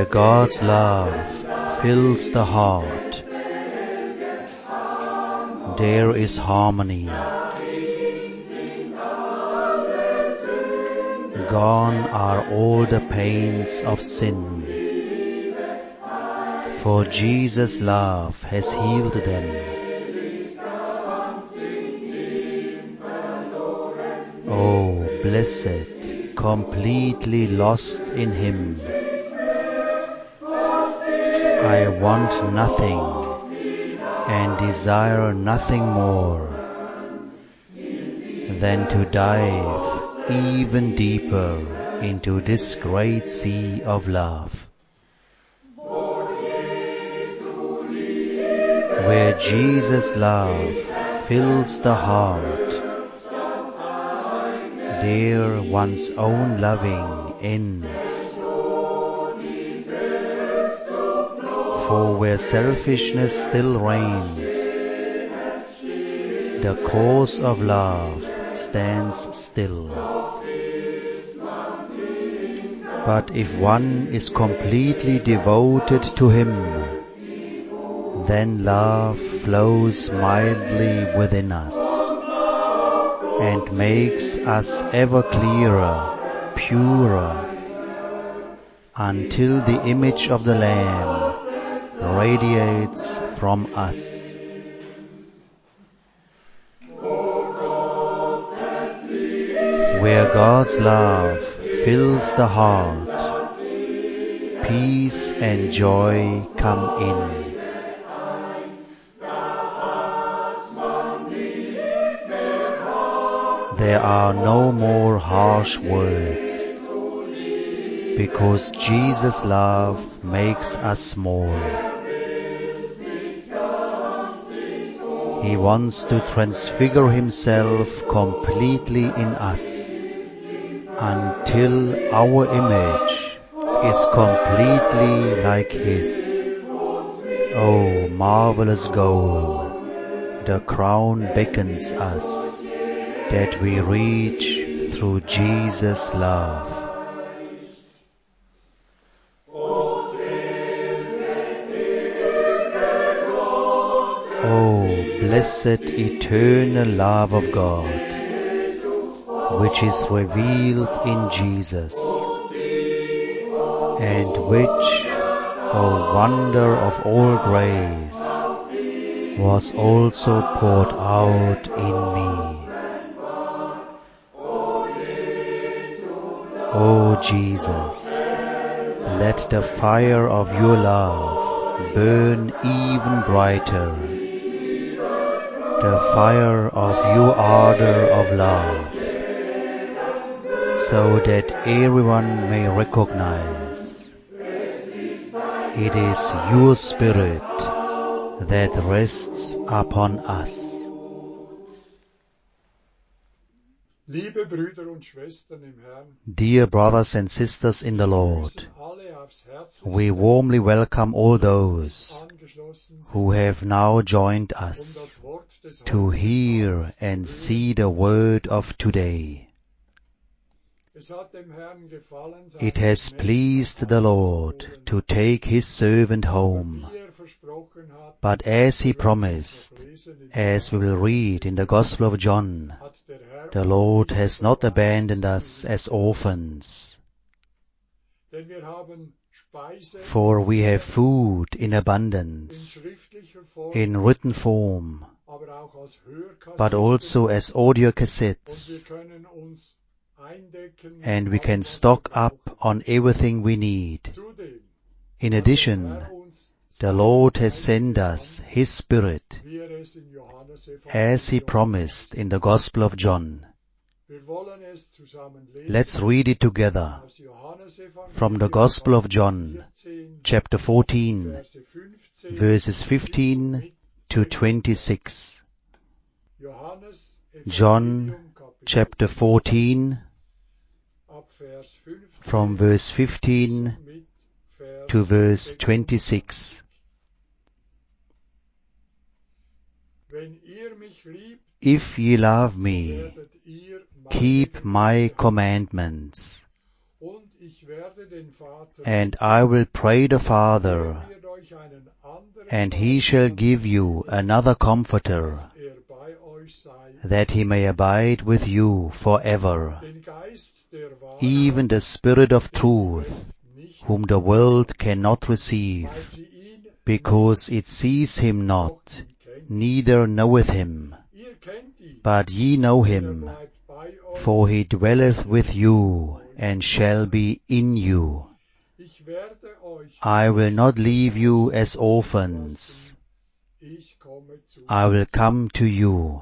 God's love fills the heart, there is harmony. Gone are all the pains of sin, for Jesus' love has healed them. Oh, blessed, completely lost in Him. I want nothing and desire nothing more than to dive even deeper into this great sea of love. Where Jesus' love fills the heart, there one's own loving ends. For where selfishness still reigns, the cause of love stands still. But if one is completely devoted to Him, then love flows mildly within us and makes us ever clearer, purer, until the image of the Lamb radiates from us. Where God's love fills the heart, peace and joy come in. There are no more harsh words, because Jesus' love makes us small. He wants to transfigure Himself completely in us until our image is completely like His. Oh, marvelous goal! The crown beckons us that we reach through Jesus' love. Oh, blessed eternal love of God, which is revealed in Jesus, and which, O wonder of all grace, was also poured out in me. O Jesus, let the fire of your love burn even brighter, the fire of your ardor of love, so that everyone may recognize it is your Spirit that rests upon us. Liebe Brüder und Schwestern im Herrn, Dear brothers and sisters in the Lord, alle aufs we Herzlichste warmly welcome all those angeschlossen sind, who have now joined us das Wort des to heutigen hear Tages zu and hören. see the word of today. Es hat dem Herrn gefallen, seinen It has Knecht pleased nach the Hause zu Lord holen. to take His servant Aber home, wie versprochen hat, but as He wir werden es promised, noch lesen in as we will read in the Gospel of John, hat der Herr the uns Lord nicht has not verlassen. abandoned us as orphans, Denn wir haben Speise for we have food in in abundance, schriftlicher Form, in written form, aber auch als Hörkassette, but also as audio und wir cassettes, können uns eindecken mit and we allem, can was wir stock brauchen. up on everything we need. Zudem In hat der addition, Herr uns the seinen Lord has Geist sent us gesandt, His Spirit, wie es im Johannesevangelium as He promised in the Gospel of John. Wir wollen es zusammen lesen Let's read it together aus Johannesevangelium from the Gospel of John, 14, chapter 14, Verse 15 verses bis und 15 mit to 26. 26. Johannes John Evangelium Kapitel chapter 14, ab Vers 15 from verse bis 15 und mit Vers to verse 26. 26. Wenn ihr mich liebt, If ye love so me, werdet ihr meine keep my Gebote halten. commandments, Und And I will pray the Father, and he shall give you another Comforter, that he may abide with you forever, even the Spirit of truth, whom the world cannot receive, because it sees him not, neither knoweth him. But ye know him, for he dwelleth with you, and shall be in you. I will not leave you as orphans. I will come to you.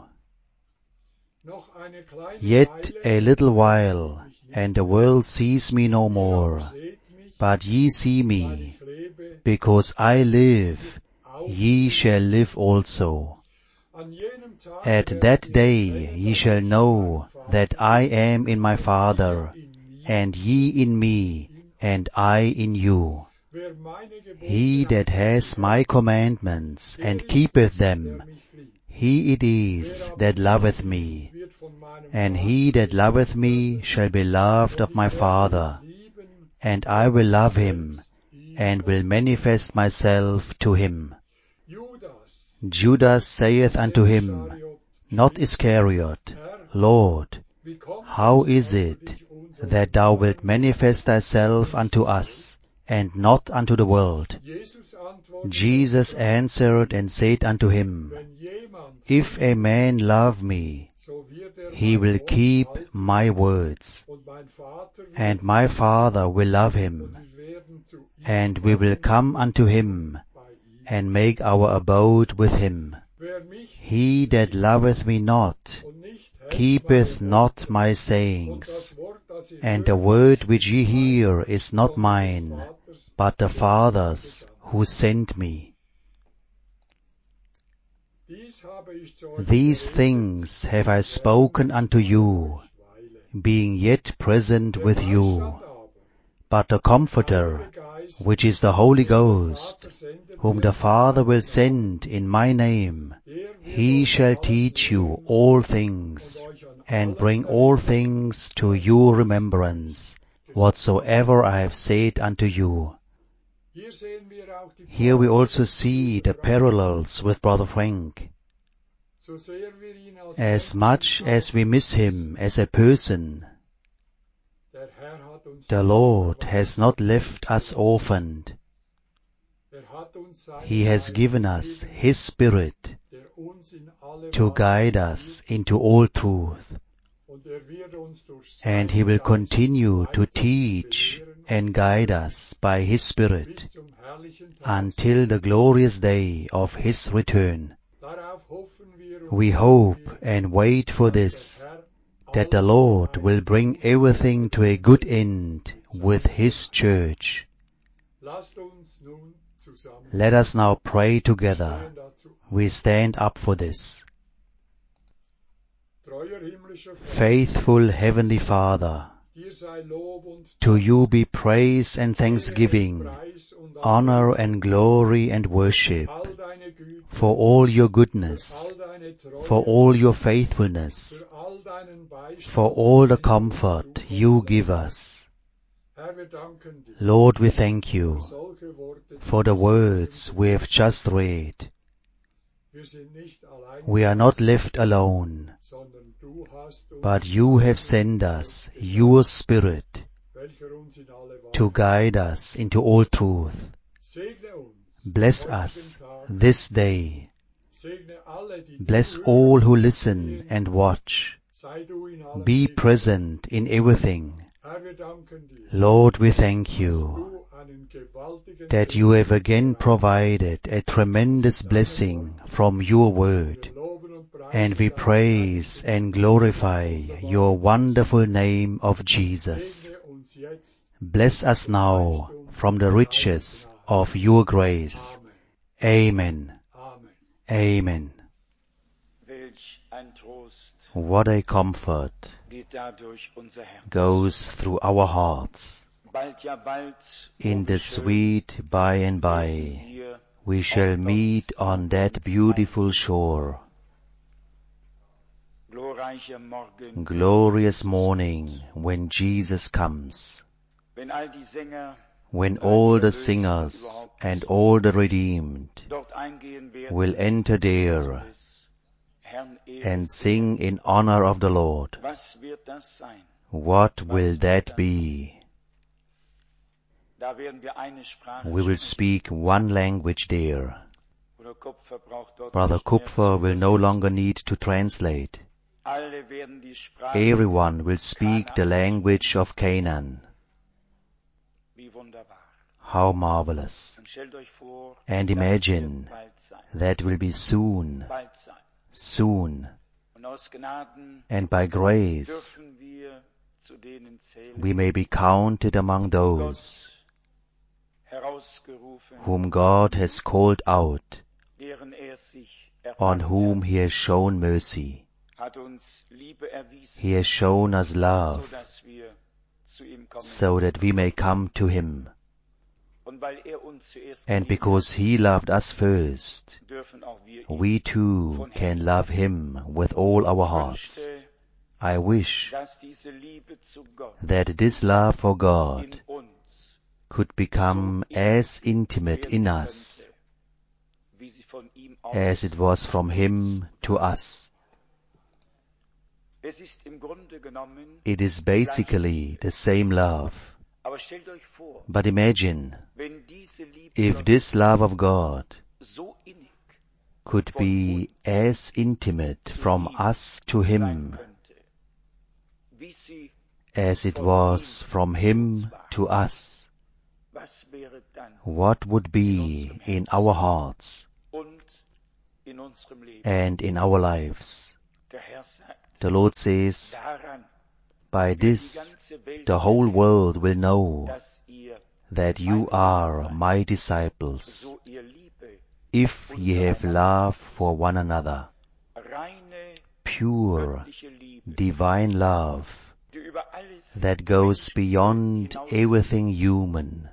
Yet a little while, and the world sees me no more. But ye see me, because I live, ye shall live also. At that day ye shall know that I am in my Father, and ye in me, and I in you. He that has my commandments, and keepeth them, he it is that loveth me. And he that loveth me shall be loved of my Father, and I will love him, and will manifest myself to him. Judas saith unto him, not Iscariot, Lord, how is it that thou wilt manifest thyself unto us, and not unto the world? Jesus answered and said unto him, If a man love me, he will keep my words, and my Father will love him, and we will come unto him, and make our abode with him. He that loveth me not, keepeth not my sayings, and the word which ye hear is not mine, but the Father's who sent me. These things have I spoken unto you, being yet present with you. But the Comforter, which is the Holy Ghost, whom the Father will send in my name, he shall teach you all things, and bring all things to your remembrance, whatsoever I have said unto you. Here we also see the parallels with Brother Frank. As much as we miss him as a person, the Lord has not left us orphaned. He has given us His Spirit to guide us into all truth. And He will continue to teach and guide us by His Spirit until the glorious day of His return. We hope and wait for this, that the Lord will bring everything to a good end with His church. Let us now pray together. We stand up for this. Faithful Heavenly Father, to you be praise and thanksgiving, honor and glory and worship, for all your goodness, for all your faithfulness, for all the comfort you give us. Lord, we thank you for the words we have just read. We are not left alone, but you have sent us your Spirit to guide us into all truth. Bless us this day. Bless all who listen and watch. Be present in everything. Lord, we thank you that you have again provided a tremendous blessing from your word, and we praise and glorify your wonderful name of Jesus. Bless us now from the riches of your grace. Amen. Amen. What a comfort goes through our hearts. In the sweet by and by, we shall meet on that beautiful shore. Glorious morning when Jesus comes. when all the singers and all the redeemed will enter there and sing in honor of the Lord. What will that be? We will speak one language there. Brother Kupfer will no longer need to translate. Everyone will speak the language of Canaan. How marvelous. And imagine that will be soon, soon. And by grace, we may be counted among those whom God has called out, on whom He has shown mercy. He has shown us love, so that we may come to Him. And because He loved us first, we too can love Him with all our hearts. I wish that this love for God could become as intimate in us as it was from Him to us. It is basically the same love. But imagine if this love of God could be as intimate from us to Him as it was from Him to us. What would be in our hearts and in our lives? The Lord says, by this the whole world will know that you are my disciples, if ye have love for one another. Pure, divine love that goes beyond everything human.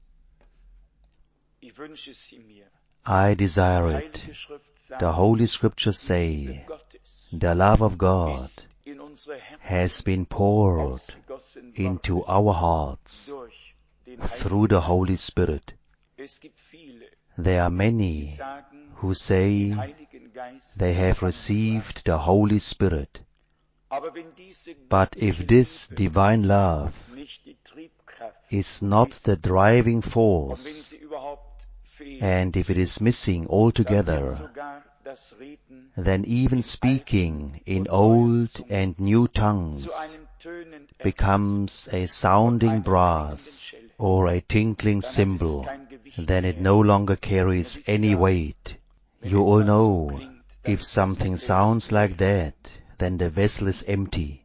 I desire it. The Holy Scriptures say, the love of God has been poured into our hearts through the Holy Spirit. There are many who say they have received the Holy Spirit. But if this divine love is not the driving force, and if it is missing altogether, then even speaking in old and new tongues becomes a sounding brass or a tinkling cymbal. Then it no longer carries any weight. You all know, if something sounds like that, then the vessel is empty.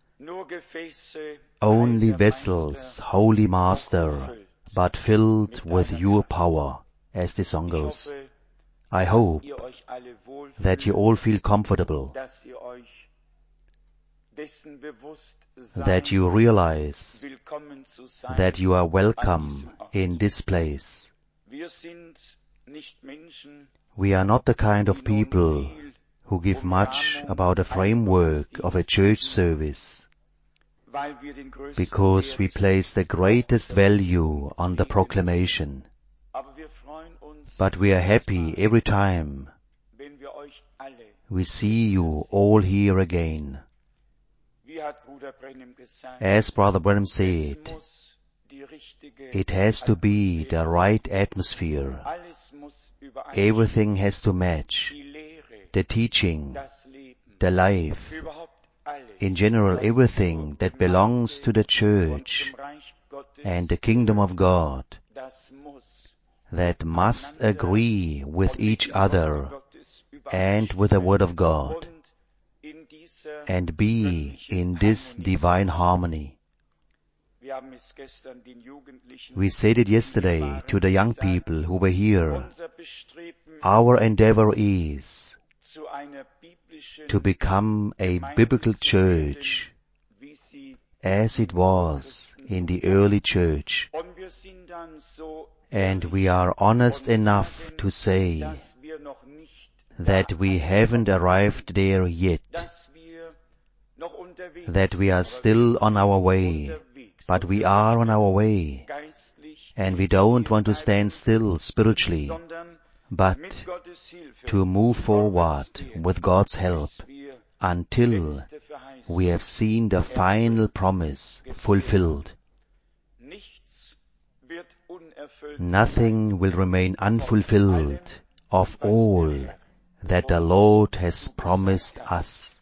Only vessels, Holy Master, but filled with your power, as the song goes. I hope that you all feel comfortable, that you realize that you are welcome in this place. We are not the kind of people who give much about the framework of a church service, because we place the greatest value on the proclamation. But we are happy every time we see you all here again. As Brother Branham said, it has to be the right atmosphere. Everything has to match. The teaching, the life, in general everything that belongs to the church and the kingdom of God, that must agree with each other and with the Word of God, and be in this divine harmony. We said it yesterday to the young people who were here. Our endeavor is to become a biblical church as it was in the early church. And we are honest enough to say that we haven't arrived there yet, that we are still on our way, but we are on our way, and we don't want to stand still spiritually, but to move forward with God's help until we have seen the final promise fulfilled. Nothing will remain unfulfilled of all that the Lord has promised us.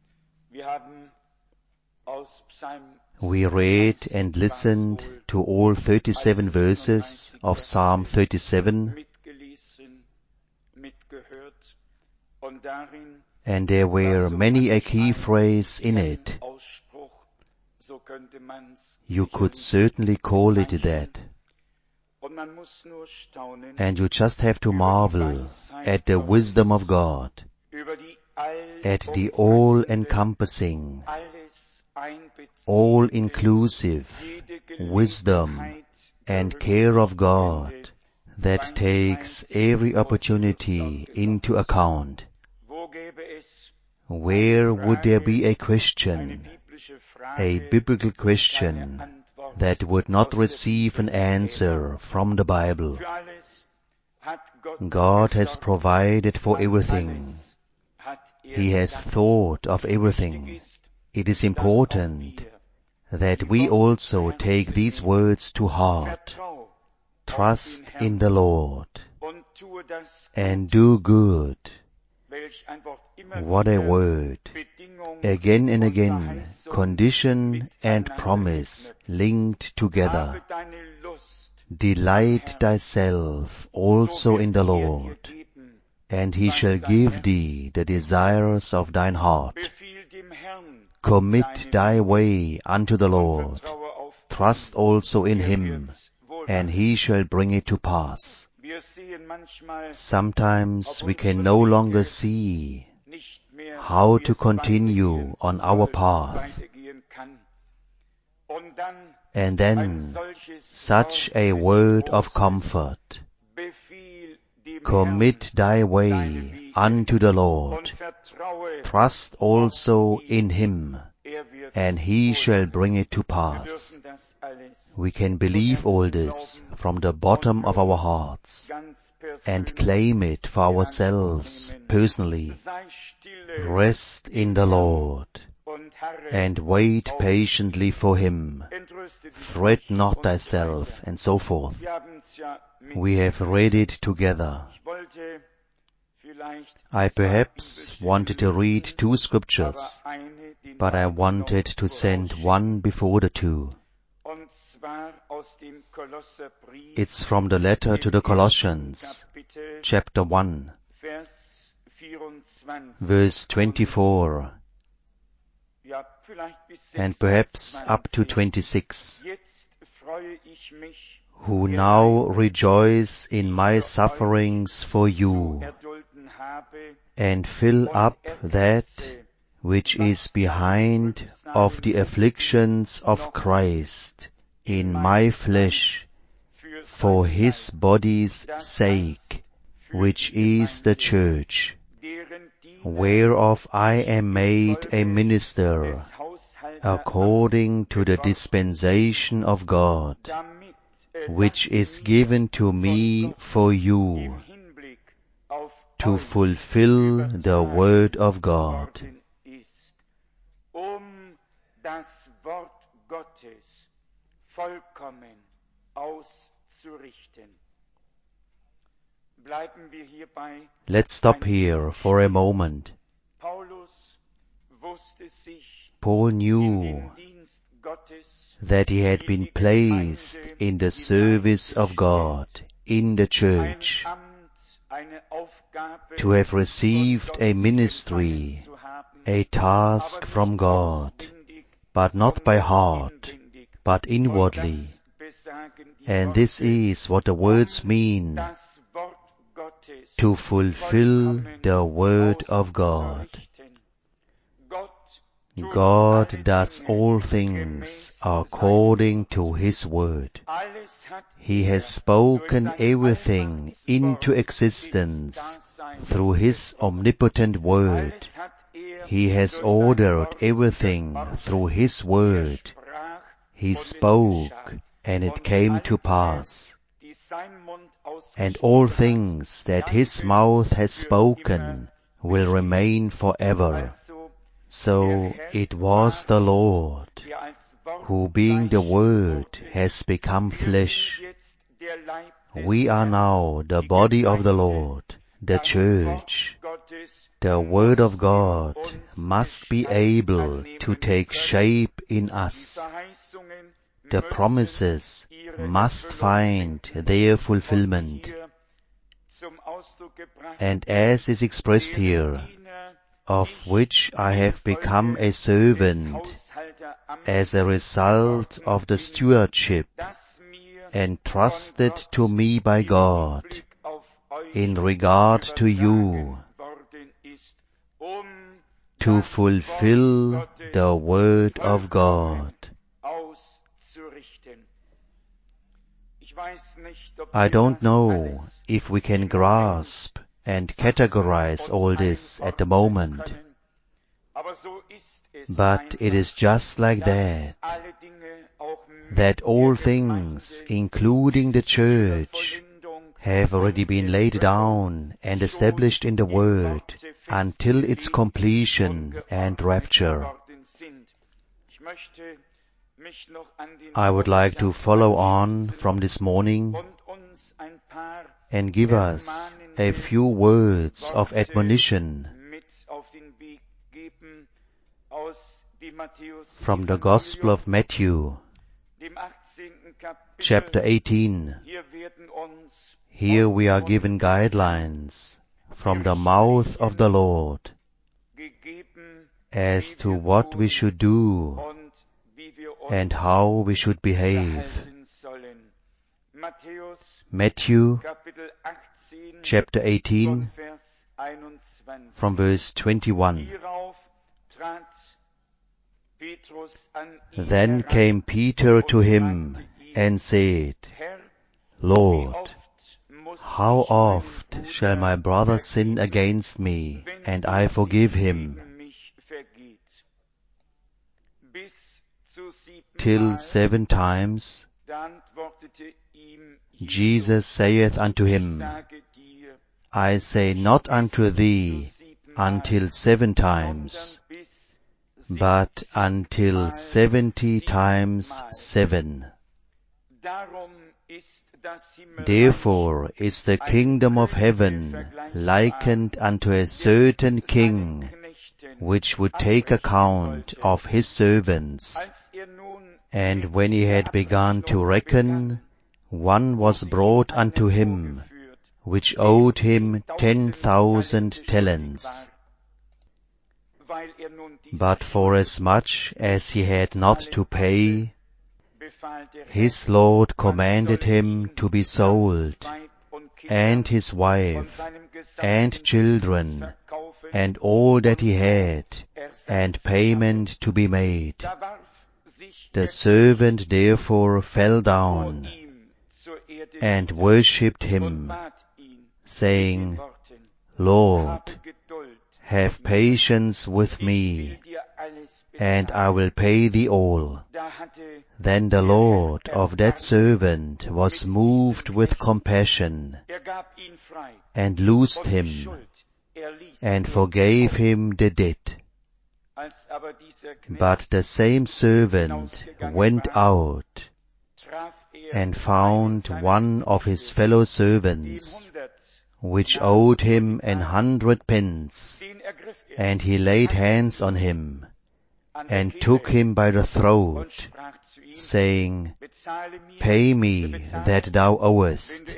We read and listened to all 37 verses of Psalm 37, and there were many a key phrase in it. You could certainly call it that. And you just have to marvel at the wisdom of God, at the all-encompassing, all-inclusive wisdom and care of God that takes every opportunity into account. Where would there be a question, a biblical question, that would not receive an answer from the Bible? God has provided for everything. He has thought of everything. It is important that we also take these words to heart. Trust in the Lord and do good. What a word. Again and again, condition and promise linked together. Delight thyself also in the Lord, and he shall give thee the desires of thine heart. Commit thy way unto the Lord. Trust also in him, and he shall bring it to pass. Sometimes we can no longer see how to continue on our path. And then such a word of comfort. Commit thy way unto the Lord. Trust also in him, and he shall bring it to pass. We can believe all this from the bottom of our hearts and claim it for ourselves personally. Rest in the Lord and wait patiently for him. Fret not thyself, and so forth. We have read it together. I perhaps wanted to read 2 scriptures, but I wanted to send one before the 2. It's from the letter to the Colossians, chapter 1, verse 24, and perhaps up to 26. Who now rejoice in my sufferings for you, and fill up that which is behind of the afflictions of Christ in my flesh, for his body's sake, which is the church, whereof I am made a minister, according to the dispensation of God, which is given to me for you, to fulfill the word of God. Let's stop here for a moment. Paul knew that he had been placed in the service of God, in the church, to have received a ministry, a task from God, but not by heart, but inwardly. And this is what the words mean, to fulfill the word of God. God does all things according to his word. He has spoken everything into existence through his omnipotent word. He has ordered everything through his word. he spoke, and it came to pass. And all things that his mouth has spoken will remain forever. So it was the Lord, who being the Word has become flesh. We are now the body of the Lord, the church. The Word of God must be able to take shape in us. The promises must find their fulfillment. And as is expressed here, of which I have become a servant as a result of the stewardship entrusted to me by God in regard to you, to fulfill the Word of God. I don't know if we can grasp and categorize all this at the moment, but it is just like that all things, including the church, have already been laid down and established in the Word until its completion and rapture. I would like to follow on from this morning and give us a few words of admonition from the Gospel of Matthew, chapter 18. Here we are given guidelines from the mouth of the Lord as to what we should do and how we should behave. Matthew chapter 18 from verse 21. Then came Peter to him and said, Lord, how oft shall my brother sin against me, and I forgive him? Till 7 times? Jesus saith unto him, I say not unto thee until 7 times, but until 70 times 7. Therefore is the kingdom of heaven likened unto a certain king, which would take account of his servants. And when he had begun to reckon, one was brought unto him, which owed him 10,000 talents. But forasmuch as he had not to pay, his Lord commanded him to be sold, and his wife, and children, and all that he had, and payment to be made. The servant therefore fell down, and worshipped him, saying, Lord, have patience with me, and I will pay thee all. Then the Lord of that servant was moved with compassion, and loosed him, and forgave him the debt. But the same servant went out, and found one of his fellow servants, which owed him 100 pence, and he laid hands on him, and took him by the throat, saying, Pay me that thou owest.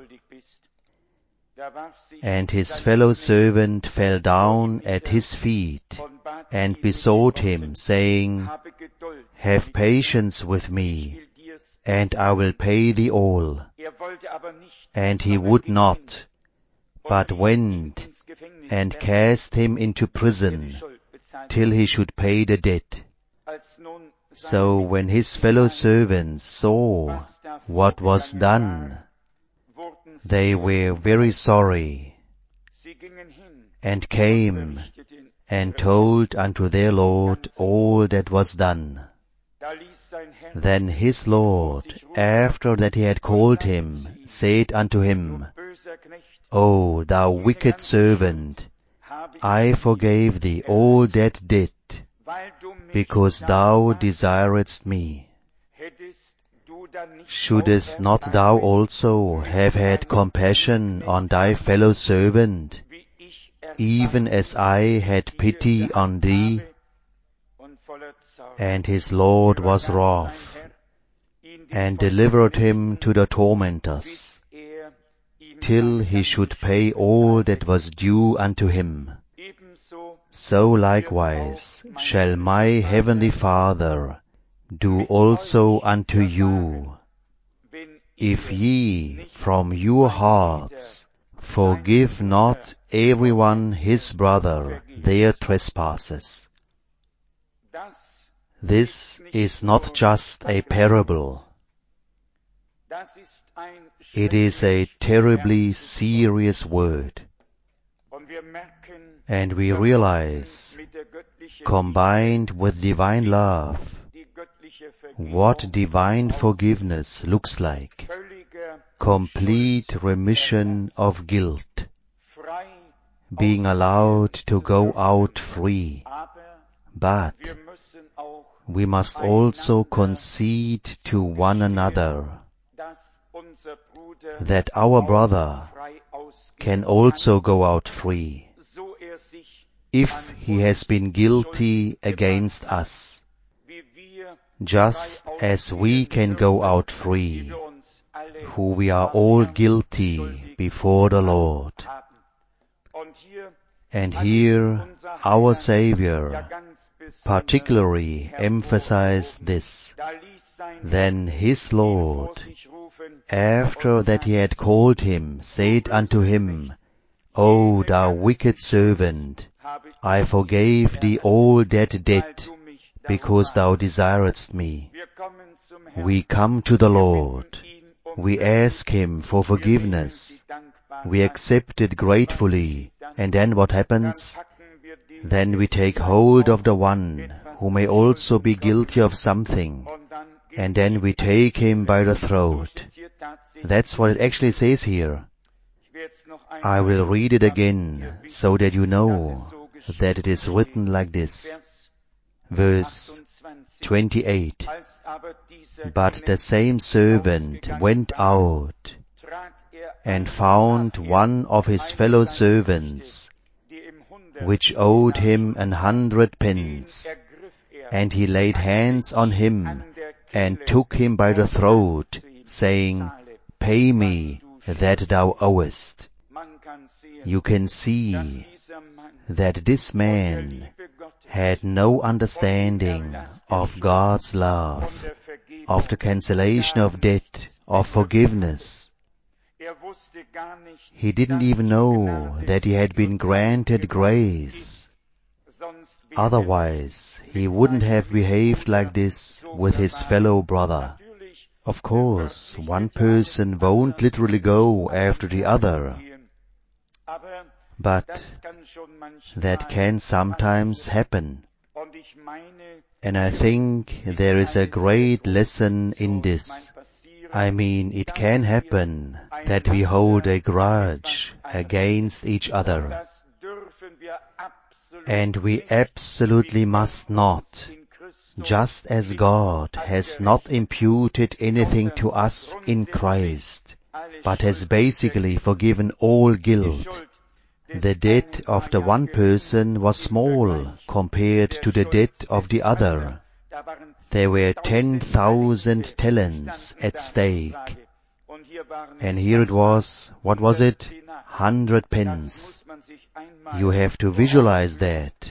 And his fellow servant fell down at his feet, and besought him, saying, Have patience with me, and I will pay thee all. And he would not, but went and cast him into prison, till he should pay the debt. So when his fellow servants saw what was done, they were very sorry, and came and told unto their Lord all that was done. Then his Lord, after that he had called him, said unto him, O thou wicked servant, I forgave thee all that debt, because thou desiredst me. Shouldest not thou also have had compassion on thy fellow servant, even as I had pity on thee? And his Lord was wroth, and delivered him to the tormentors, till he should pay all that was due unto him. So likewise shall my heavenly Father do also unto you, if ye from your hearts forgive not every one his brother their trespasses. This is not just a parable. It is a terribly serious word. And we realize, combined with divine love, what divine forgiveness looks like. Complete remission of guilt, being allowed to go out free. But we must also concede to one another that our brother can also go out free if he has been guilty against us, just as we can go out free, who we are all guilty before the Lord. And here our Savior particularly emphasized this. Then his Lord, after that he had called him, said unto him, O thou wicked servant, I forgave thee all that debt, because thou desiredst me. We come to the Lord. We ask him for forgiveness. We accept it gratefully. And then what happens? Then we take hold of the one who may also be guilty of something, and then we take him by the throat. That's what it actually says here. I will read it again, so that you know that it is written like this. Verse 28. But the same servant went out, and found one of his fellow servants, which owed him 100 pence, and he laid hands on him, and took him by the throat, saying, Pay me that thou owest. You can see that this man had no understanding of God's love, of the cancellation of debt, of forgiveness. He didn't even know that he had been granted grace. Otherwise, he wouldn't have behaved like this with his fellow brother. Of course, one person won't literally go after the other, but that can sometimes happen. And I think there is a great lesson in this. I mean, it can happen that we hold a grudge against each other. And we absolutely must not, just as God has not imputed anything to us in Christ, but has basically forgiven all guilt. The debt of the one person was small compared to the debt of the other. There were 10,000 talents at stake. And here it was, what was it? 100 pence. You have to visualize that.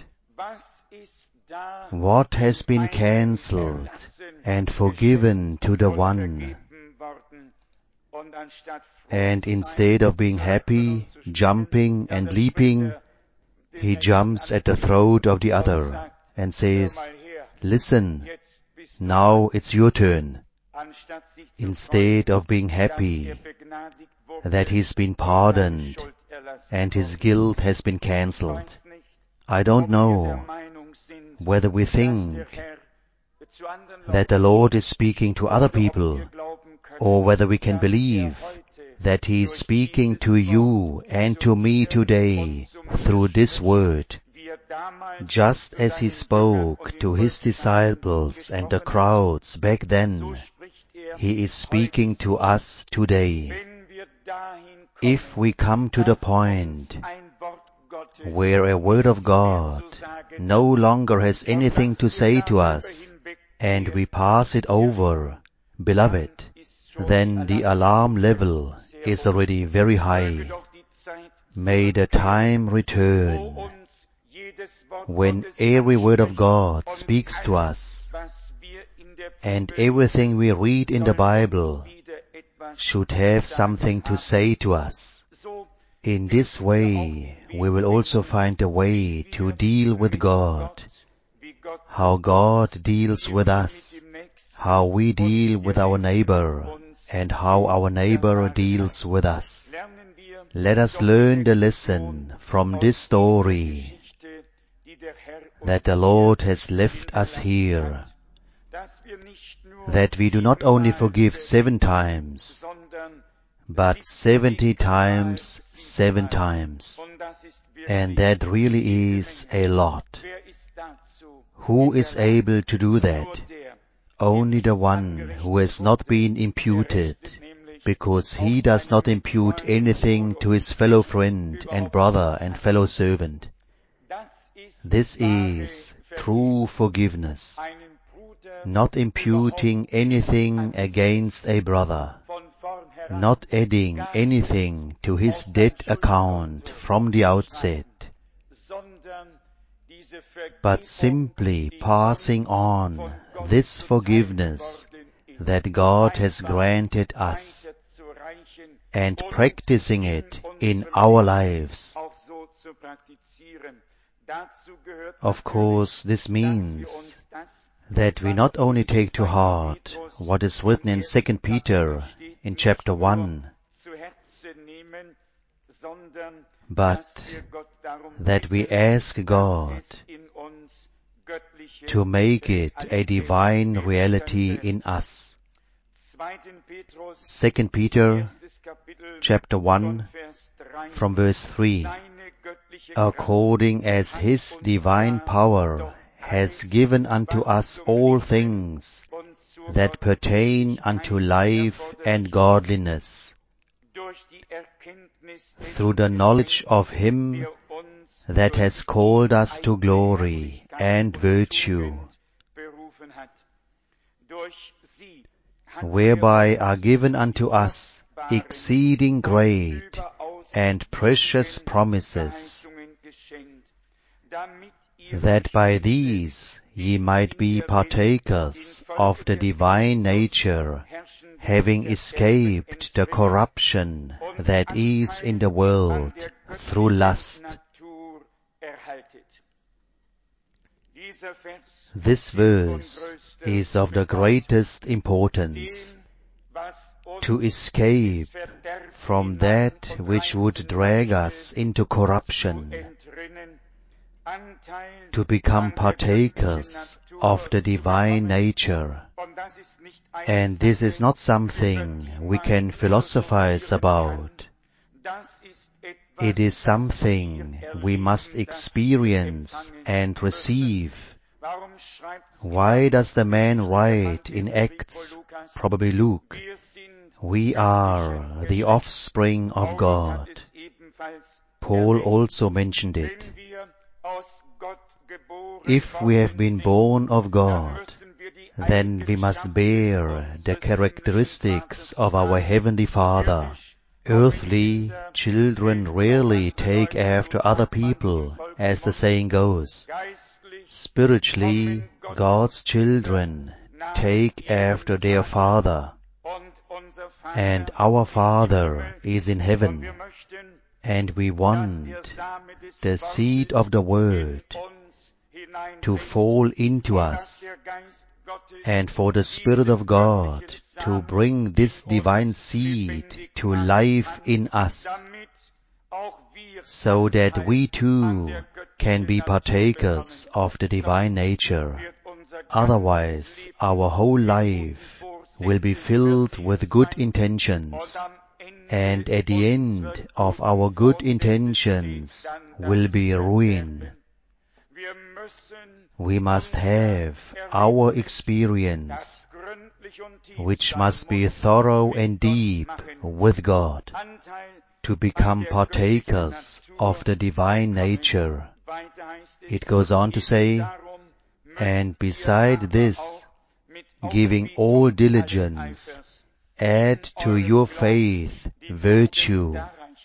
What has been cancelled and forgiven to the one? And instead of being happy, jumping and leaping, he jumps at the throat of the other and says, Listen, now it's your turn. Instead of being happy that he's been pardoned and his guilt has been cancelled. I don't know whether we think that the Lord is speaking to other people, or whether we can believe that He is speaking to you and to me today through this word, just as He spoke to His disciples and the crowds back then. He is speaking to us today. If we come to the point where a word of God no longer has anything to say to us, and we pass it over, beloved, then the alarm level is already very high. May the time return when every word of God speaks to us, and everything we read in the Bible should have something to say to us. In this way, we will also find a way to deal with God, how God deals with us, how we deal with our neighbor, and how our neighbor deals with us. Let us learn the lesson from this story that the Lord has left us here, that we do not only forgive 7 times, but 70 times 7 times. And that really is a lot. Who is able to do that? Only the one who has not been imputed, because he does not impute anything to his fellow friend and brother and fellow servant. This is true forgiveness, not imputing anything against a brother, not adding anything to his debt account from the outset, but simply passing on this forgiveness that God has granted us and practicing it in our lives. Of course, this means that we not only take to heart what is written in 2 Peter in chapter 1, but that we ask God to make it a divine reality in us. 2 Peter chapter 1 from verse 3, according as His divine power has given unto us all things that pertain unto life and godliness, through the knowledge of Him that has called us to glory and virtue, whereby are given unto us exceeding great and precious promises, that by these ye might be partakers of the divine nature, having escaped the corruption that is in the world through lust. This verse is of the greatest importance, to escape from that which would drag us into corruption, to become partakers of the divine nature. And this is not something we can philosophize about. It is something we must experience and receive. Why does the man write in Acts, probably Luke, we are the offspring of God? Paul also mentioned it. If we have been born of God, then we must bear the characteristics of our Heavenly Father. Earthly children rarely take after other people, as the saying goes. Spiritually, God's children take after their Father, and our Father is in heaven, and we want the seed of the Word to fall into us, and for the Spirit of God to bring this divine seed to life in us, so that we too can be partakers of the divine nature. Otherwise, our whole life will be filled with good intentions, and at the end of our good intentions will be ruin. We must have our experience, which must be thorough and deep with God, to become partakers of the divine nature. It goes on to say, and beside this, giving all diligence, add to your faith virtue.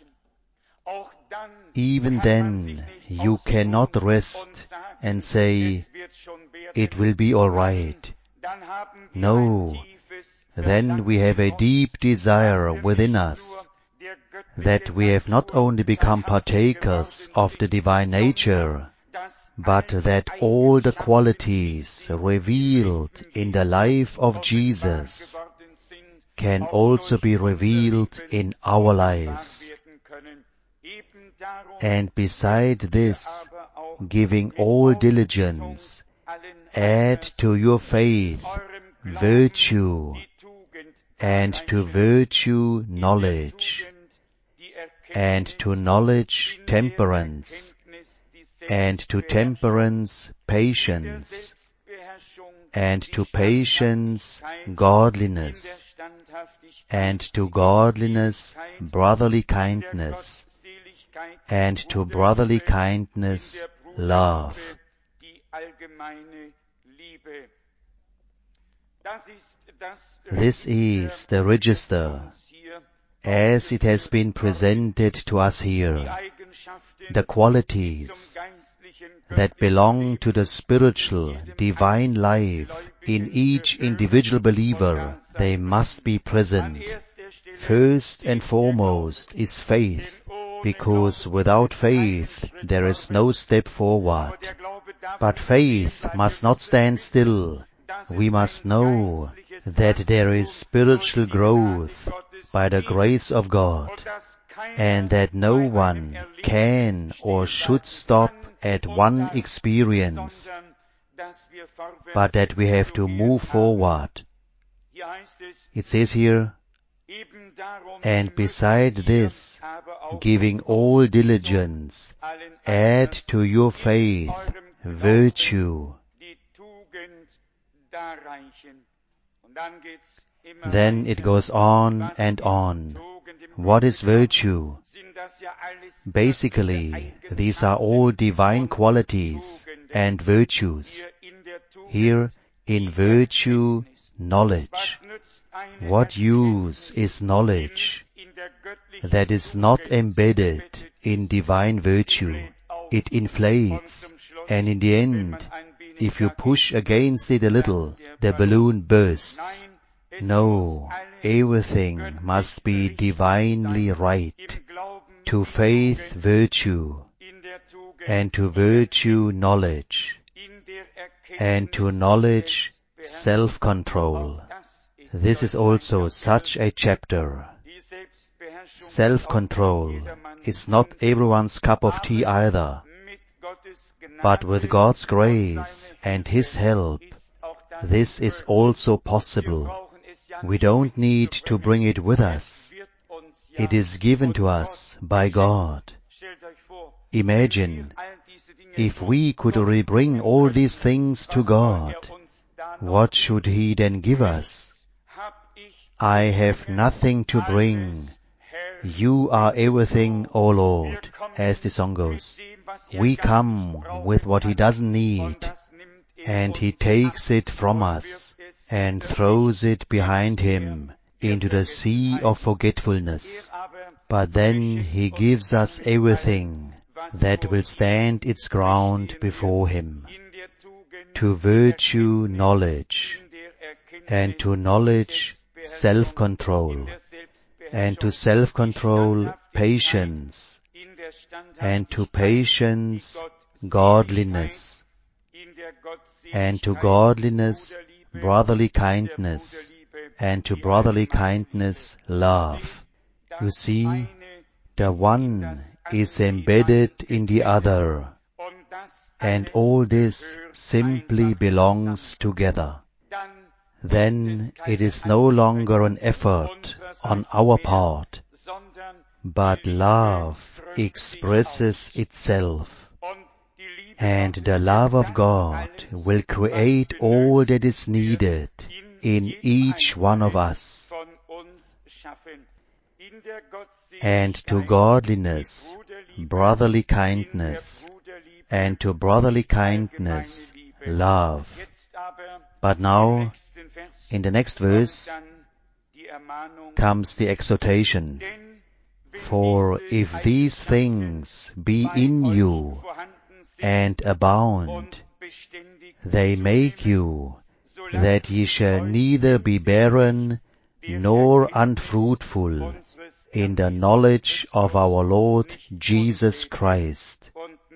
Even then, you cannot rest and say, it will be all right. No, then we have a deep desire within us that we have not only become partakers of the divine nature, but that all the qualities revealed in the life of Jesus can also be revealed in our lives. And beside this, giving all diligence, add to your faith virtue, and to virtue knowledge, and to knowledge temperance, and to temperance patience, and to patience godliness, and to godliness brotherly kindness, and to brotherly kindness love. This is the register as it has been presented to us here. The qualities that belong to the spiritual, divine life in each individual believer, they must be present. First and foremost is faith, because without faith there is no step forward. But faith must not stand still. We must know that there is spiritual growth by the grace of God, and that no one can or should stop at one experience, but that we have to move forward. It says here, and beside this, giving all diligence, add to your faith virtue. Then it goes on and on. What is virtue? Basically, these are all divine qualities and virtues. Here, in virtue, knowledge. What use is knowledge that is not embedded in divine virtue? It inflates, and in the end, if you push against it a little, the balloon bursts. No, everything must be divinely right. To faith, virtue, and to virtue, knowledge, and to knowledge, self-control. This is also such a chapter. Self-control is not everyone's cup of tea either, but with God's grace and His help, this is also possible. We don't need to bring it with us. It is given to us by God. Imagine, if we could rebring all these things to God, what should He then give us? I have nothing to bring. You are everything, O Lord, as the song goes. We come with what He doesn't need, and He takes it from us and throws it behind Him into the sea of forgetfulness. But then He gives us everything that will stand its ground before Him. To virtue, knowledge, and to knowledge, self-control, and to self-control, patience, and to patience, godliness, and to godliness, brotherly kindness, and to brotherly kindness, love. You see, the one is embedded in the other, and all this simply belongs together, then it is no longer an effort on our part, but love expresses itself, and the love of God will create all that is needed in each one of us. And to godliness, brotherly kindness, and to brotherly kindness, love. But now, in the next verse, comes the exhortation. For if these things be in you and abound, they make you that ye shall neither be barren nor unfruitful in the knowledge of our Lord Jesus Christ.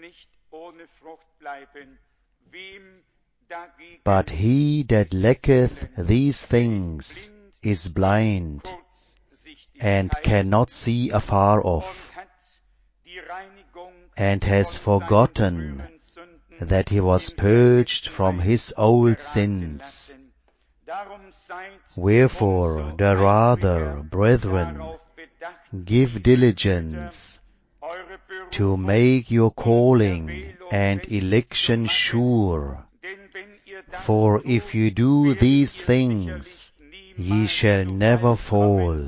But he that lacketh these things is blind, and cannot see afar off, and has forgotten that he was purged from his old sins. Wherefore the rather, brethren, give diligence to make your calling and election sure. For if you do these things, ye shall never fall.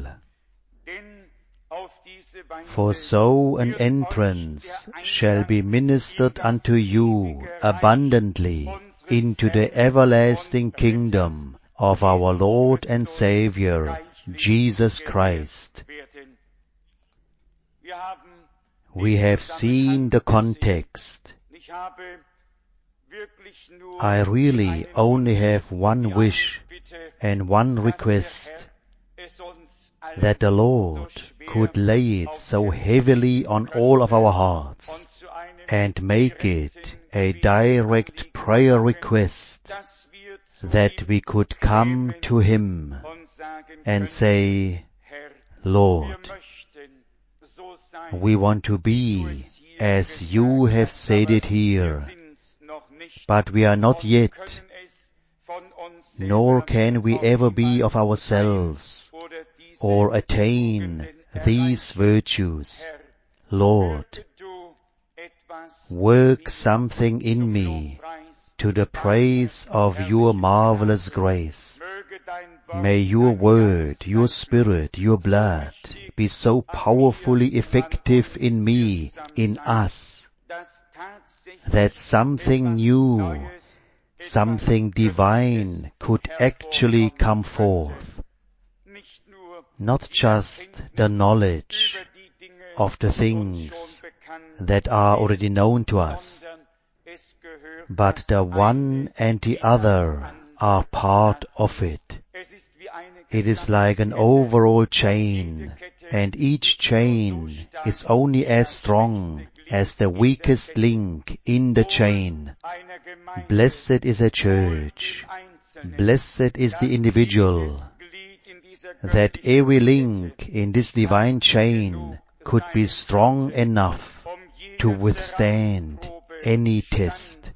For so an entrance shall be ministered unto you abundantly into the everlasting kingdom of our Lord and Saviour, Jesus Christ. We have seen the context. I really only have one wish and one request, that the Lord could lay it so heavily on all of our hearts and make it a direct prayer request, that we could come to Him and say, Lord, we want to be as you have said it here, but we are not yet, nor can we ever be of ourselves or attain these virtues. Lord, work something in me to the praise of your marvelous grace. May your word, your spirit, your blood be so powerfully effective in me, in us, that something new, something divine could actually come forth. Not just the knowledge of the things that are already known to us, but the one and the other are part of it. It is like an overall chain, and each chain is only as strong as the weakest link in the chain. Blessed is a church, blessed is the individual, that every link in this divine chain could be strong enough to withstand any test.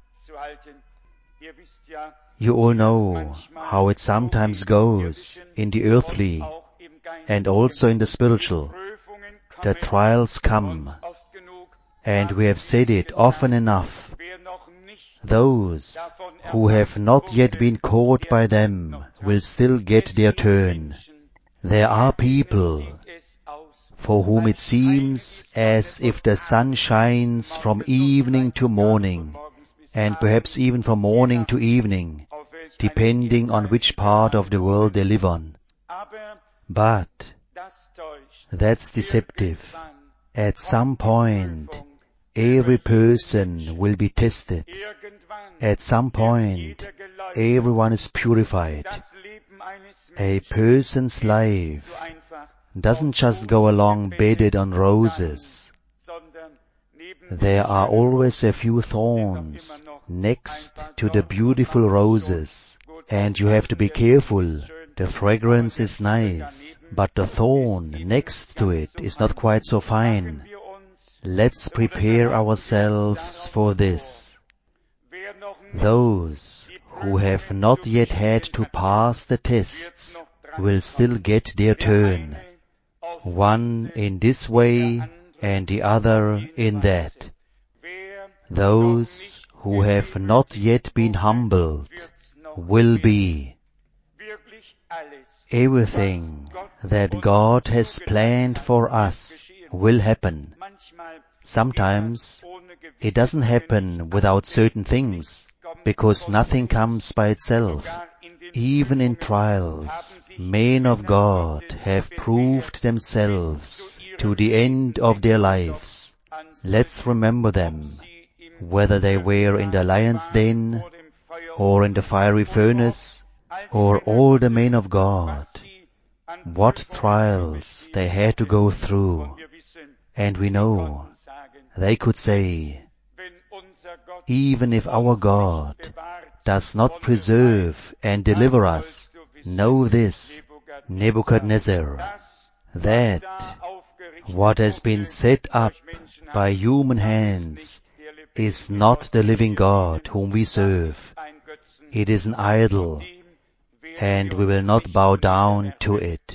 You all know how it sometimes goes in the earthly and also in the spiritual. The trials come, and we have said it often enough. Those who have not yet been caught by them will still get their turn. There are people for whom it seems as if the sun shines from evening to morning, and perhaps even from morning to evening, depending on which part of the world they live on. But that's deceptive. At some point, every person will be tested. At some point, everyone is purified. A person's life doesn't just go along bedded on roses. There are always a few thorns next to the beautiful roses, and you have to be careful. The fragrance is nice, but the thorn next to it is not quite so fine. Let's prepare ourselves for this. Those who have not yet had to pass the tests will still get their turn, one in this way and the other in that. Those who have not yet been humbled will be. Everything that God has planned for us will happen. Sometimes it doesn't happen without certain things, because nothing comes by itself. Even in trials, men of God have proved themselves to the end of their lives. Let's remember them, whether they were in the lion's den, or in the fiery furnace, or all the men of God. What trials they had to go through. And we know they could say, even if our God does not preserve and deliver us, know this, Nebuchadnezzar, that what has been set up by human hands is not the living God whom we serve. It is an idol, and we will not bow down to it.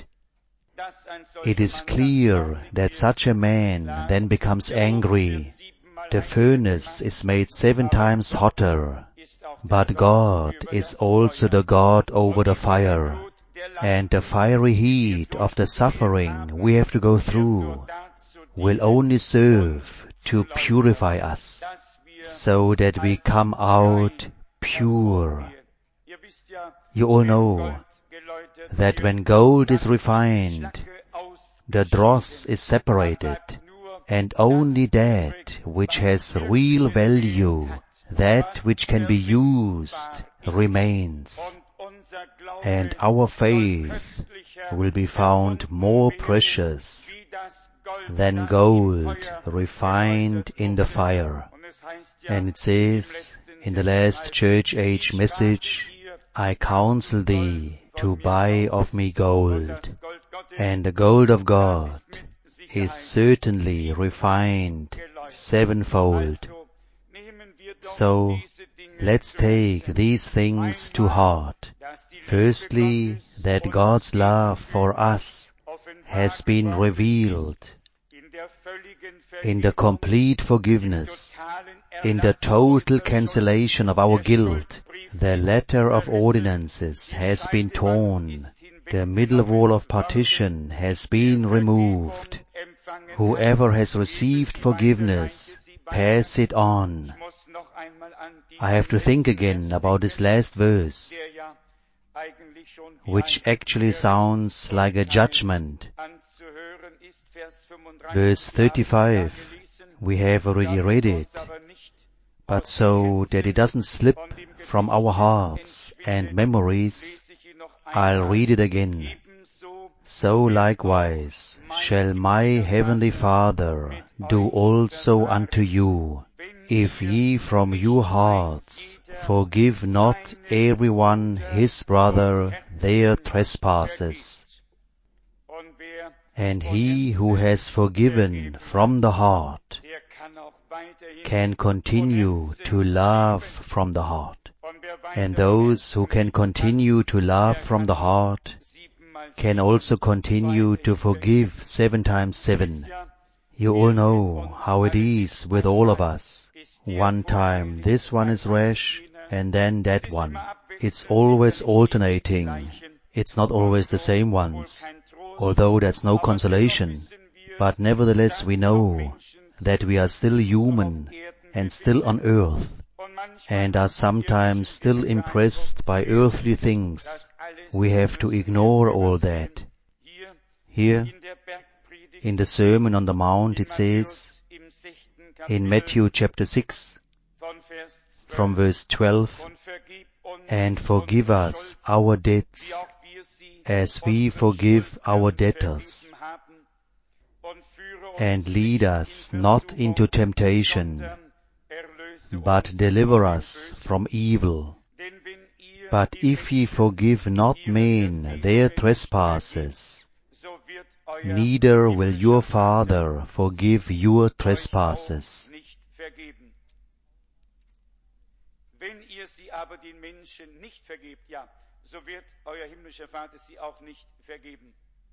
It is clear that such a man then becomes angry. The furnace is made 7 times hotter, but God is also the God over the fire, and the fiery heat of the suffering we have to go through will only serve to purify us, so that we come out pure. You all know that when gold is refined, the dross is separated, and only that which has real value, that which can be used, remains. And our faith will be found more precious than gold refined in the fire. And it says in the last church age message, I counsel thee to buy of me gold. And the gold of God is certainly refined 7-fold. So let's take these things to heart. Firstly, that God's love for us has been revealed in the complete forgiveness, in the total cancellation of our guilt. The letter of ordinances has been torn. The middle wall of partition has been removed. Whoever has received forgiveness, pass it on. I have to think again about this last verse, which actually sounds like a judgment. Verse 35, we have already read it, but so that it doesn't slip from our hearts and memories, I'll read it again. So likewise shall my heavenly Father do also unto you, if ye from your hearts forgive not every one his brother their trespasses. And he who has forgiven from the heart can continue to love from the heart. And those who can continue to love from the heart can also continue to forgive 7 times 7. You all know how it is with all of us. One time this one is rash, and then that one. It's always alternating. It's not always the same ones, although that's no consolation. But nevertheless we know that we are still human and still on earth, and are sometimes still impressed by earthly things. We have to ignore all that. Here, in the Sermon on the Mount, it says, in Matthew chapter 6, from verse 12, and forgive us our debts, as we forgive our debtors. And lead us not into temptation, but deliver us from evil. But if ye forgive not men their trespasses, neither will your Father forgive your trespasses. Wenn ihr sie aber den Menschen nicht vergebt, ja, so wird euer himmlischer Vater sie auch nicht vergeben.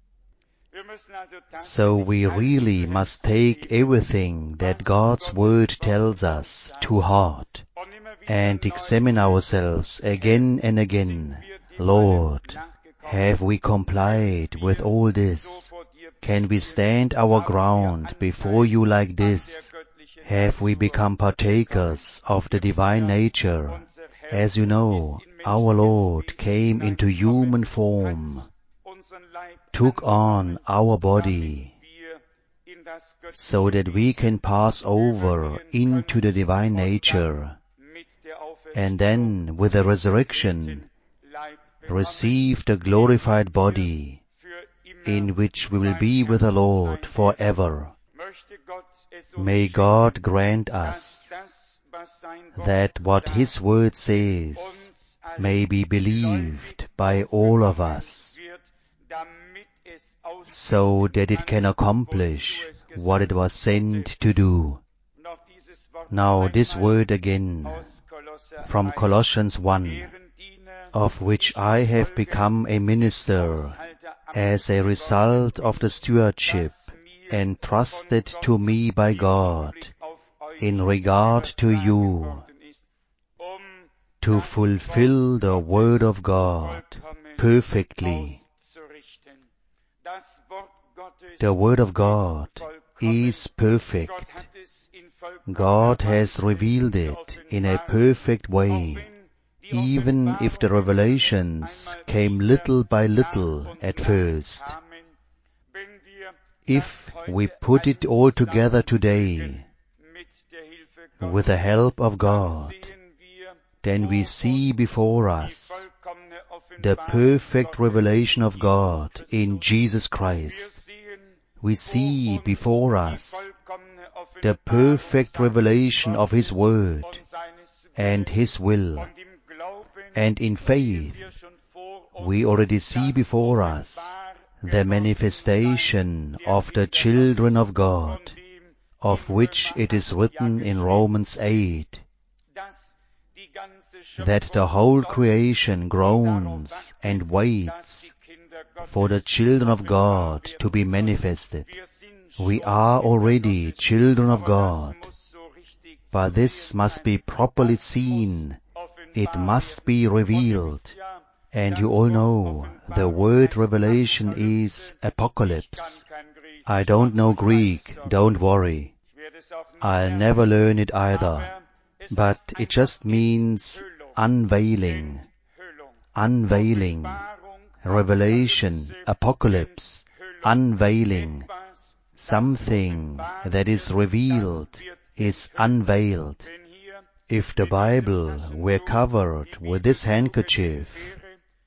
So we really must take everything that God's Word tells us to heart and examine ourselves again and again. Lord, have we complied with all this? Can we stand our ground before you like this? Have we become partakers of the divine nature? As you know, our Lord came into human form, took on our body, so that we can pass over into the divine nature, and then with the resurrection receive the glorified body, in which we will be with the Lord forever. May God grant us that what His Word says may be believed by all of us, so that it can accomplish what it was sent to do. Now this word again from Colossians 1, of which I have become a minister as a result of the stewardship entrusted to me by God in regard to you, to fulfill the word of God perfectly. The word of God is perfect. God has revealed it in a perfect way, even if the revelations came little by little at first. If we put it all together today, with the help of God, then we see before us the perfect revelation of God in Jesus Christ. We see before us the perfect revelation of His Word and His will. And in faith, we already see before us the manifestation of the children of God, of which it is written in Romans 8, that the whole creation groans and waits for the children of God to be manifested. We are already children of God, but this must be properly seen. It must be revealed. And you all know the word revelation is apocalypse. I don't know Greek, don't worry. I'll never learn it either. But it just means unveiling, unveiling, revelation, apocalypse, unveiling. Something that is revealed is unveiled. If the Bible were covered with this handkerchief,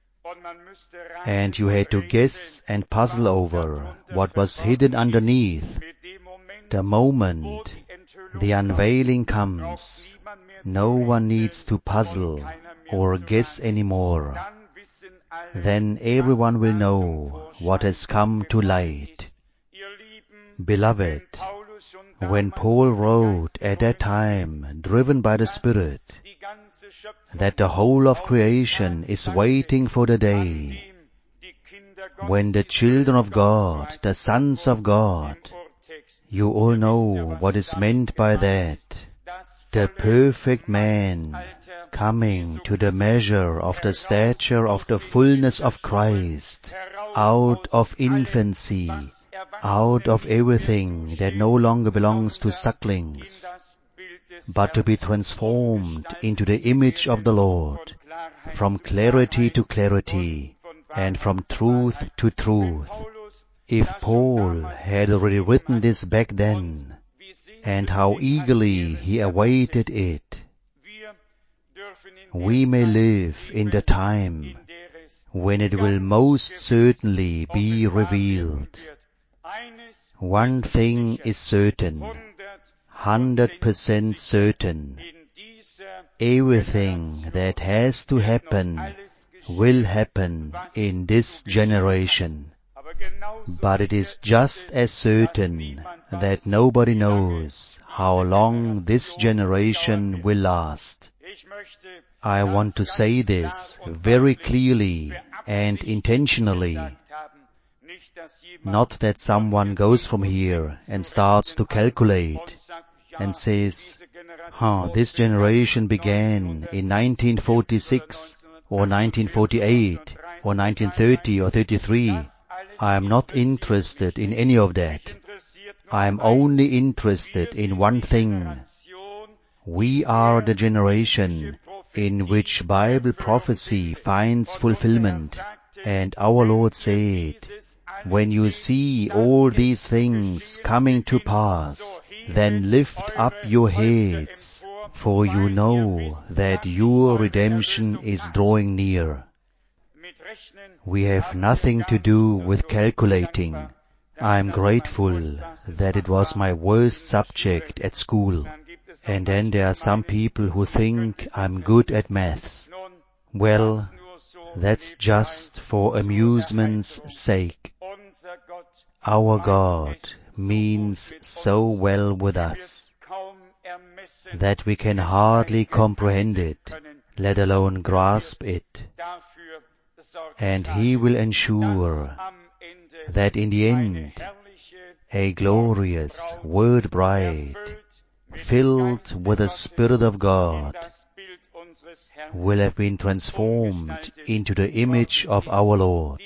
and you had to guess and puzzle over what was hidden underneath, the moment the unveiling comes, no one needs to puzzle or guess anymore. Then everyone will know what has come to light. Beloved, when Paul wrote at that time, driven by the Spirit, that the whole of creation is waiting for the day when the children of God, the sons of God, you all know what is meant by that, the perfect man coming to the measure of the stature of the fullness of Christ, out of infancy, out of everything that no longer belongs to sucklings, but to be transformed into the image of the Lord, from clarity to clarity, and from truth to truth. If Paul had already written this back then, and how eagerly he awaited it, we may live in the time when it will most certainly be revealed. One thing is certain, 100% certain. Everything that has to happen will happen in this generation. But it is just as certain that nobody knows how long this generation will last. I want to say this very clearly and intentionally. Not that someone goes from here and starts to calculate and says, this generation began in 1946 or 1948 or 1930 or 33. I am not interested in any of that. I am only interested in one thing. We are the generation in which Bible prophecy finds fulfillment. And our Lord said, when you see all these things coming to pass, then lift up your heads, for you know that your redemption is drawing near. We have nothing to do with calculating. I am grateful that it was my worst subject at school. And then there are some people who think I'm good at maths. Well, that's just for amusement's sake. Our God means so well with us that we can hardly comprehend it, let alone grasp it. And He will ensure that in the end, a glorious word bride, filled with the Spirit of God, will have been transformed into the image of our Lord,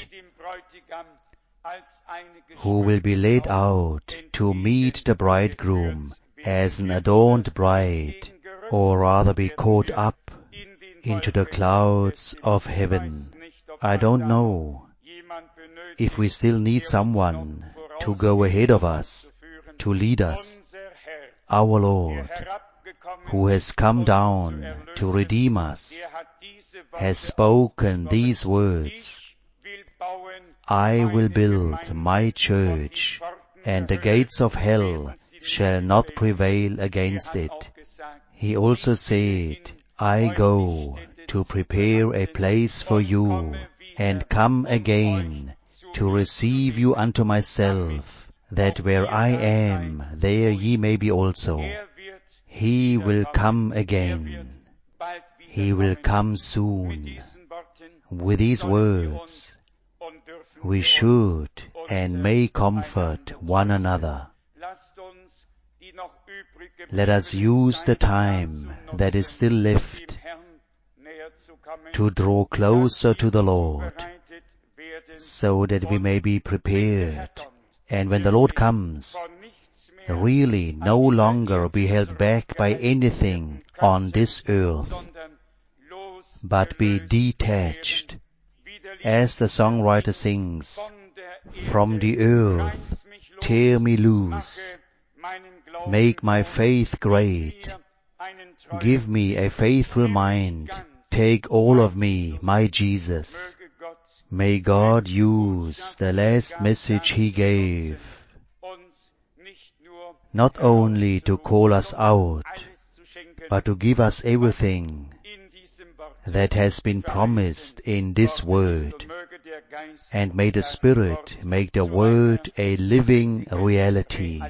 who will be led out to meet the bridegroom as an adorned bride, or rather be caught up into the clouds of heaven. I don't know if we still need someone to go ahead of us, to lead us. Our Lord, who has come down to redeem us, has spoken these words, I will build my church, and the gates of hell shall not prevail against it. He also said, I go to prepare a place for you, and come again to receive you unto myself, that where I am, there ye may be also. He will come again. He will come soon. With these words, we should and may comfort one another. Let us use the time that is still left to draw closer to the Lord, so that we may be prepared, and when the Lord comes, really no longer be held back by anything on this earth, but be detached, as the songwriter sings, from the earth, tear me loose, make my faith great, give me a faithful mind, take all of me, my Jesus. May God use the last message He gave, not only to call us out, but to give us everything that has been promised in this word. And may the Spirit make the word a living reality.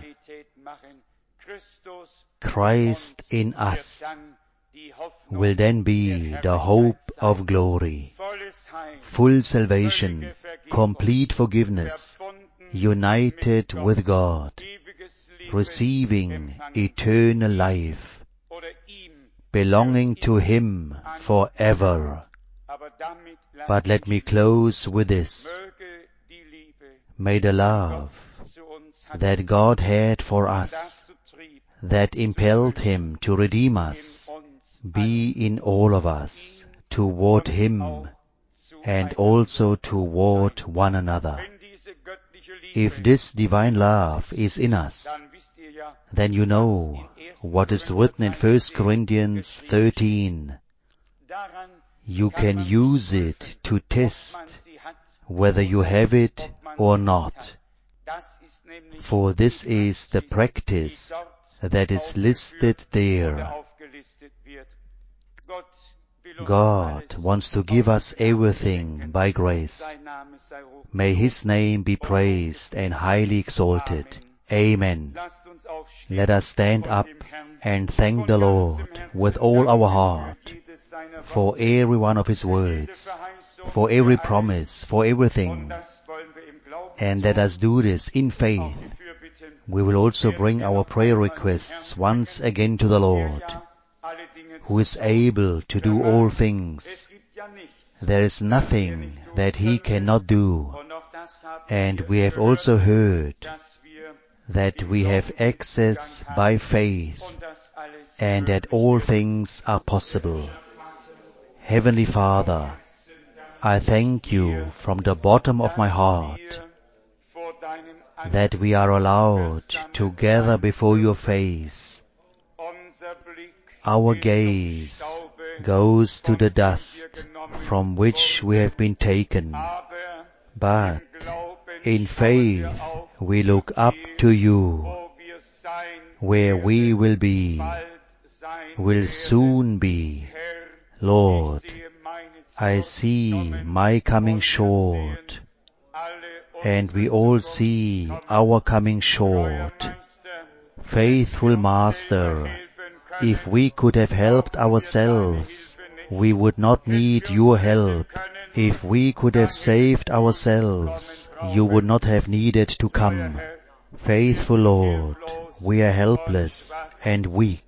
Christ in us will then be the hope of glory, full salvation, complete forgiveness, united with God, receiving eternal life, belonging to Him forever. But let me close with this. May the love that God had for us, that impelled Him to redeem us, be in all of us toward Him and also toward one another. If this divine love is in us, then you know what is written in 1 Corinthians 13. You can use it to test whether you have it or not. For this is the practice that is listed there. God wants to give us everything by grace. May His name be praised and highly exalted. Amen. Let us stand up and thank the Lord with all our heart for every one of His words, for every promise, for everything. And let us do this in faith. We will also bring our prayer requests once again to the Lord, who is able to do all things. There is nothing that He cannot do. And we have also heard that we have access by faith and that all things are possible. Heavenly Father, I thank You from the bottom of my heart that we are allowed to gather before Your face. Our gaze goes to the dust from which we have been taken, but in faith we look up to You, where we will be, will soon be. Lord, I see my coming short, and we all see our coming short. Faithful Master, if we could have helped ourselves, we would not need Your help. If we could have saved ourselves, You would not have needed to come. Faithful Lord, we are helpless and weak.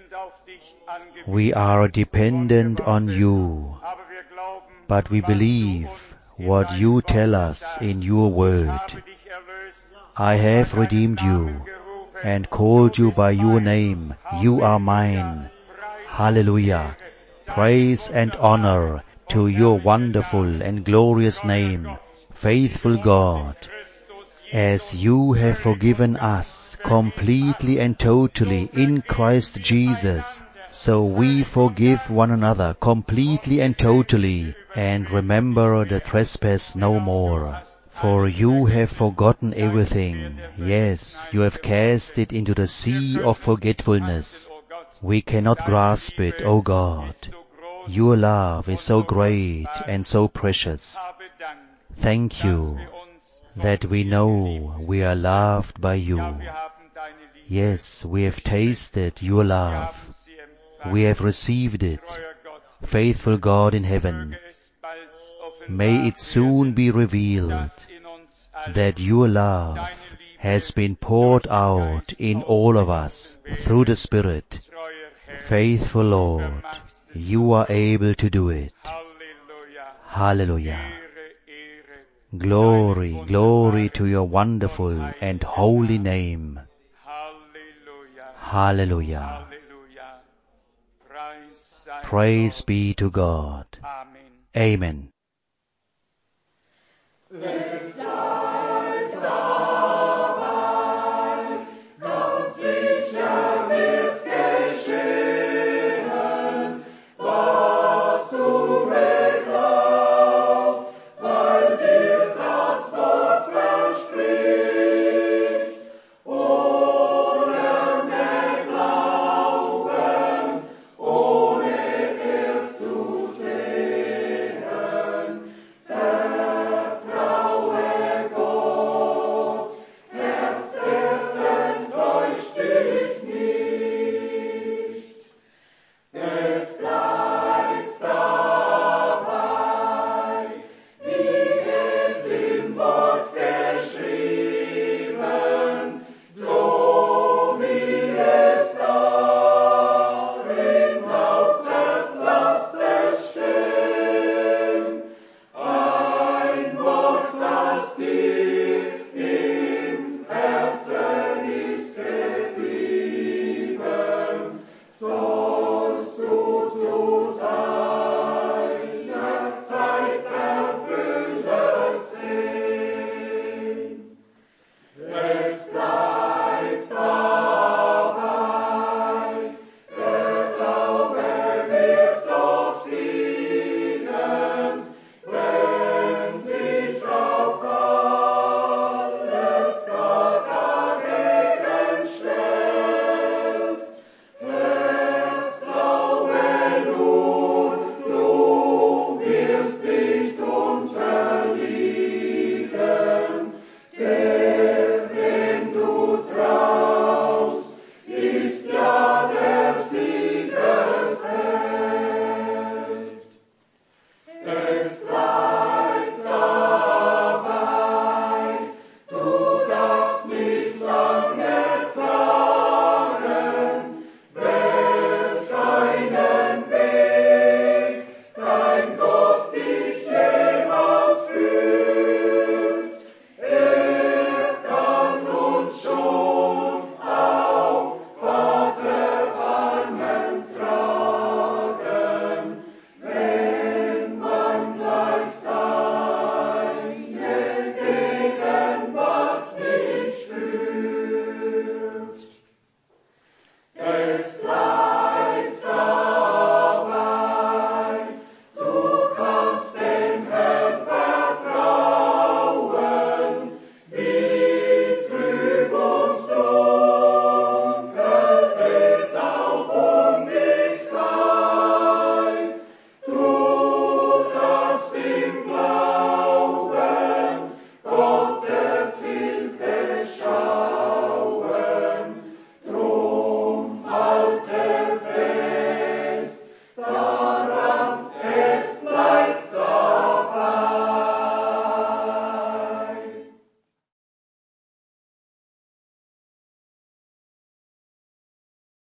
We are dependent on You, but we believe what You tell us in Your word. I have redeemed You and called You by Your name. You are mine. Hallelujah. Praise and honor to Your wonderful and glorious name, faithful God. As You have forgiven us completely and totally in Christ Jesus, so we forgive one another completely and totally, and remember the trespass no more. For You have forgotten everything. Yes, You have cast it into the sea of forgetfulness. We cannot grasp it, O God. Your love is so great and so precious. Thank You that we know we are loved by You. Yes, we have tasted Your love. We have received it. Faithful God in heaven, may it soon be revealed that Your love has been poured out in all of us through the Spirit. Faithful Lord, You are able to do it. Hallelujah. Glory, glory to Your wonderful and holy name. Hallelujah. Praise be to God. Amen.